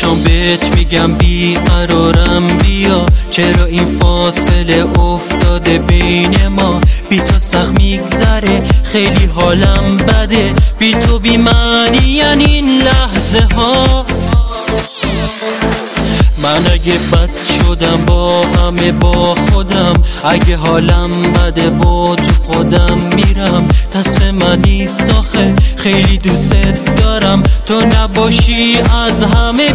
پاشام بهت میگم بیقرارم بیا، چرا این فاصله افتاده بین ما؟ بی تو سخت میگذره خیلی حالم بده، بی تو بی معنی این لحظه ها. من اگه بد شدم با همه با خودم، اگه حالم بده با تو خودم میرم، دست من نیست آخه خیلی دوست دارم، تو نباشی از همه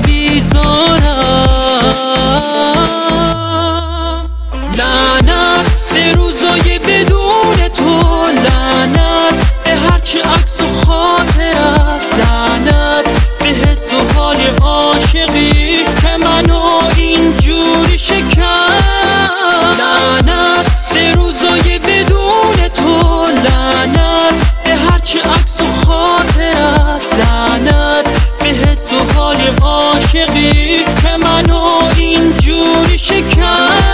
بیزارم. لعنت به روزای بدون تو، لعنت به هرچی عکس و خاطر است، لعنت به حس و حال عاشقی که منو اینجوری شکست. لعنت به روزای بدون تو، لعنت به هرچی عکس و خاطر است، لعنت به حس و حال عاشقی که منو اینجوری شکست.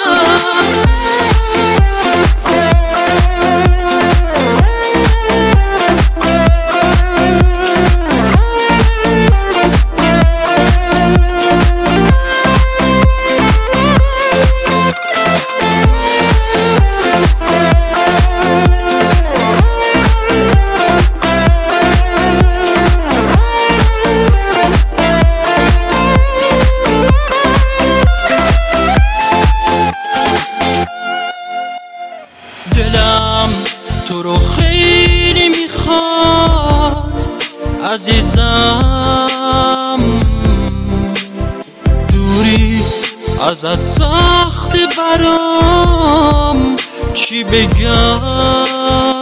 دلم تو رو خیلی میخواد عزیزم، دوری ازت سخت برام چی بگم.